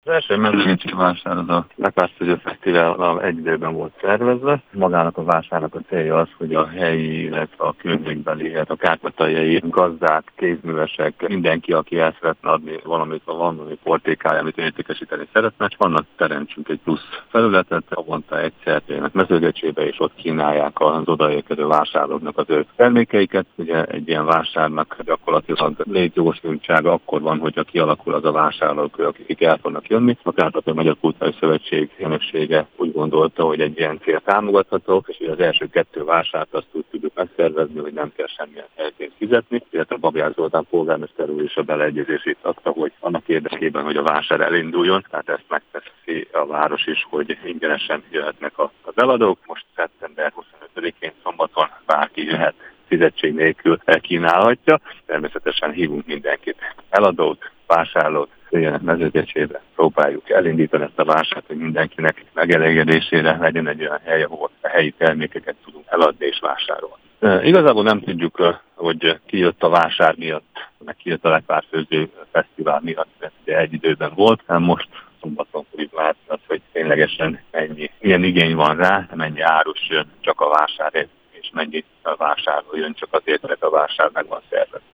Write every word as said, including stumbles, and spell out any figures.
első mezőgécsi vásár az a Lekvártfüző Fesztivállal egy időben volt szervezve. Magának a vásárnak a célja az, hogy a helyi, illetve a környékbeli, illetve a kárpátaljai gazdák, kézművesek, mindenki, aki el szeretne adni valamit, a valami portékája, amit értékesíteni szeretne, annak teremtsünk egy plusz felületet, havonta egyszer jönnek Mezőgecsébe, és ott kínálják az odaérkező vásárlóknak az ő termékeiket. Ugye egy ilyen vásárnak gyakorlatilag létjogosultsága akkor van, hogyha kialakul az a vásárlók, akik el fognak jönni. A Kárpátaljai Magyar Kulturális Szövetség elnöksége úgy gondolta, hogy egy ilyen cél támogatható, és az első kettő vásárt azt úgy tudjuk megszervezni, hogy nem kell semmilyen helyszínt fizetni, illetve Babjár Zoltán polgármester úr is a beleegyezését adta, hogy annak érdekében, hogy a vásár elinduljon, tehát ezt megteszi a város is, hogy ingyenesen jöhetnek az eladók. Most szeptember huszonötödikén szombaton bárki jöhet, fizetség nélkül kínálhatja. Természetesen hívunk mindenkit, eladót, vásárlót, jöjjenek Mezőgecsébe, próbáljuk elindítani ezt a vásárt, hogy mindenkinek megelégedésére legyen egy olyan hely, ahol a helyi termékeket tudunk eladni és vásárolni. E, igazából nem tudjuk, hogy ki jött a vásár miatt, meg ki jött a Lekvártfüző Fesztivál miatt, mert ugye egy időben volt, most szombaton fogjuk látni azt, hogy ténylegesen mennyi, milyen igény van rá, mennyi árus jön csak a vásárért, és mennyi a vásárló jön csak azért, mert a vásár meg van szervezve.